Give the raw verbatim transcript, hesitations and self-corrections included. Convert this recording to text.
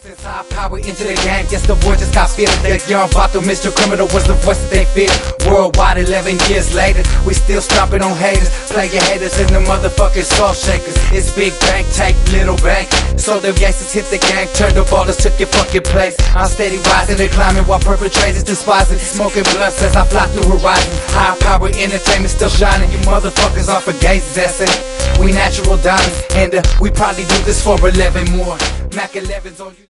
Since high power into the game, yes, the boy just got feeling that young Vato, Mister Criminal was the voice that they fear. Worldwide, eleven years later, we still stomping on haters, playing haters and the motherfucking salt shakers. It's big bank, take little bank. So the gangsters hit the gang, turned the ballers, took your fucking place. I'm steady rising and climbing while perpetrators despising, smoking blunts as I fly through horizons. High power entertainment still shining, you motherfuckers are for gazes, that's it. We natural diamonds, and uh, we probably do this for eleven more. Mac elevens on you.